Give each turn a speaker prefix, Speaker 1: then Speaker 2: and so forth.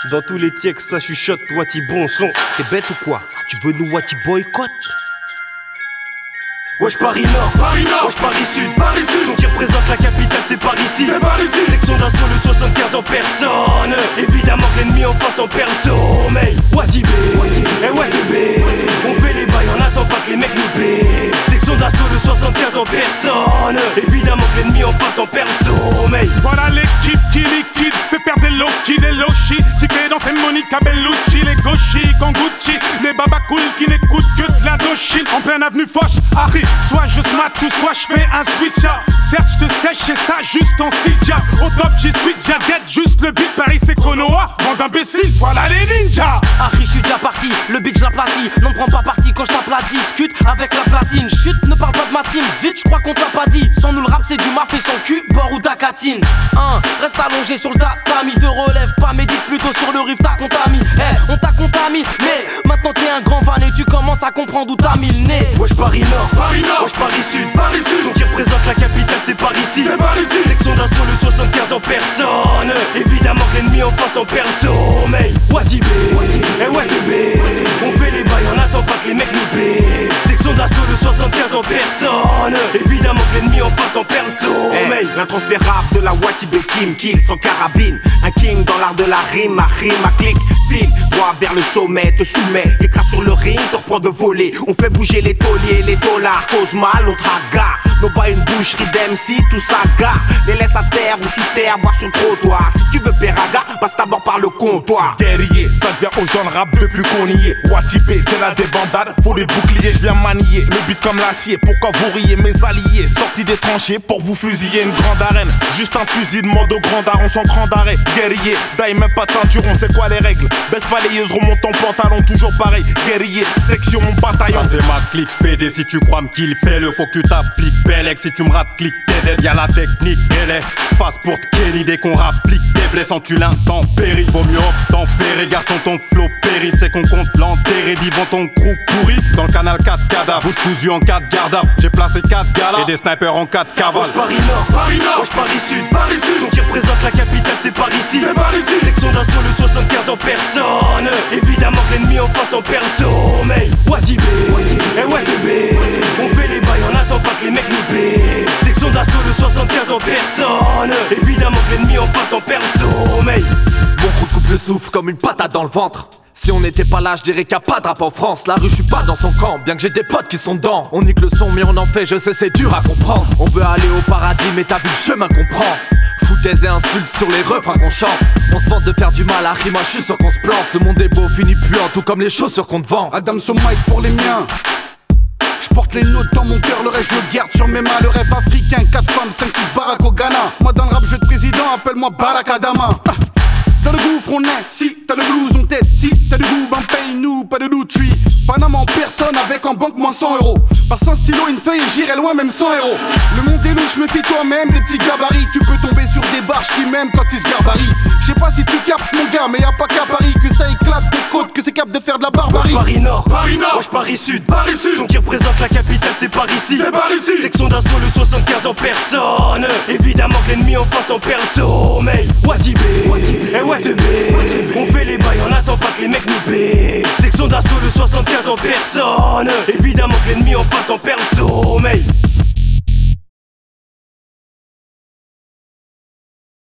Speaker 1: Dans tous les textes, ça chuchote, Wati bon son.
Speaker 2: T'es bête ou quoi? Tu veux nous Wati boycott?
Speaker 1: Wesh Paris Nord, wesh Paris Sud, Son qui représente la capitale c'est Paris 6, Section d'assaut le 75 en personne. Évidemment que l'ennemi en face en perd le sommeil. Wati B, et Wati B. On fait les bails, on attend pas que les mecs nous paient. Section d'assaut le 75 en personne. Évidemment que l'ennemi en face en perd le sommeil.
Speaker 3: Voilà l'équipe qui liquide, fait perdre des Loki, des Loshi, qui fait danser Monica Bellucci, les Gauchi, Kanguchi, les Babacool qui n'écoutent que de l'Indochine. En pleine avenue Foch, Harry, soit je smack ou soit je fais un switch up. Certes je te sèche et ça juste en six-jab. Au top j'y suis déjà dead, juste le beat Paris c'est Konoha. Bande d'imbéciles, voilà les ninjas.
Speaker 4: Harry je suis déjà parti, le beat je l'aplatis. Non prends pas parti quand je tape la discute avec la platine. Chut, ne parle pas de ma team, vite je crois qu'on te l'a pas dit. Sans nous le rap c'est du mafé sans cul, bord ou d'acatine. Reste allongé sur le tatami, te relève pas, médite plutôt sur le riff, t'as contamine. On t'a contamine, mais maintenant t'es un grand fan et tu commences à comprendre où t'as mis le nez.
Speaker 1: Wesh Paris Nord, wesh Paris Sud, Son qui représente la capitale c'est Paris 6, Section d'assaut le 75 en personne. Évidemment que l'ennemi en face en perd le sommeil. Wati B, et Wati B. On fait les bails, on attend pas que les mecs nous paient. Section d'assaut le 75 en personne. Évidemment que l'ennemi en face en perd le sommeil.
Speaker 2: L'intransférable de la Wati B team, kill sans carabine. Un king dans l'art de la rime, à clic, file droit vers le sommet, te soumets. L'écras sur le ring, te reprend de voler. On fait bouger les tauliers, les dollars, cause mal, on tragarde. Nos bas une boucherie d'MC, tout ça gare. Les laisse à terre ou sous terre, boire sur le trottoir. Si tu veux Péraga, passe d'abord par le comptoir.
Speaker 3: Guerrier, ça devient aux gens le rap depuis qu'on y est. Wati B, c'est la débandade, faut les boucliers, je viens manier. Le beat comme l'acier, pourquoi vous riez mes alliés? Sortis des tranchées pour vous fusiller une grande arène. Juste un fusil de mode au grand daron sans grand arrêt. Guerrier, d'aille même pas de ceinturon, c'est quoi les règles? Baisse balayeuse, remonte ton pantalon, toujours pareil. Guerrier, section mon bataillon.
Speaker 5: Ça c'est ma clique PD, si tu crois me kill, fais-le, faut que tu t'appliques. Bellec, si tu me rates, clique, t'aides, y'a la technique, elle est face pour te Kenny dès qu'on rapplique. T'es blessant, tu l'intempéries, vaut mieux tempérer. Garçon, ton flow périte, c'est qu'on compte l'enterrer. Vivant ton groupe pourri, dans le canal 4 cadavres. Bouche cousue en 4 garde. J'ai placé 4 galas et des snipers en 4 cavales.
Speaker 1: Wesh Paris Nord, wesh Paris Sud, Son qui représente la capitale c'est Paris 6, Section d'assaut le 75 en personne. Évidemment que l'ennemi en face en perd le sommeil. Wati B, et Wati B. On fait les bails, on attend pas que les mecs nous paient. Section d'assaut le 75 en personne. Évidemment que l'ennemi en face en perd le sommeil.
Speaker 4: Mon coup de coupe le souffle comme une patate dans le ventre. Si on n'était pas là, je dirais qu'il n'y a pas de rap en France. La rue, je suis pas dans son camp, bien que j'ai des potes qui sont dedans. On nique le son, mais on en fait, je sais, c'est dur à comprendre. On veut aller au paradis, mais t'as vu le chemin qu'on prend. Foutaise et insultes sur les refrains qu'on chante. On se vante de faire du mal à rime, moi je suis sûr qu'on se plante. Ce monde est beau, finit puant, tout comme les chaussures qu'on te vend.
Speaker 6: Adam so Mike pour les miens. Je porte les notes dans mon cœur, le reste je le garde sur mes mains. Le rêve africain, 4 femmes, 5-6 barack au Ghana. Moi dans le rap jeu de président, appelle-moi Barack Adama. T'as le gouffre, on est, si t'as le blues, on t'aide. Si t'as du goût, ben paye-nous, pas de doute, j'suis Panama en personne avec en banque moins 100 €. Par 100 stylos, une feuille et j'irai loin, même 100 €. Le monde est louche, méfie toi-même des petits gabarits. Tu peux tomber sur des barges qui m'aiment quand ils se garbarient. J'sais pas si tu captes mon gars, mais y'a pas qu'à Paris que ça éclate des côtes, que c'est cap de faire de la barbarie.
Speaker 1: Wesh Paris Nord, wesh Paris Sud, Son qui représente la capitale c'est Paris 6, Section d'assaut le 75 en personne. Évidemment que l'ennemi en face en perd le sommeil. Wati B, et Wati B. On fait les bails, on attend pas que les mecs nous paient. Section d'assaut le 75 en personne. Évidemment que l'ennemi en face en perd le sommeil.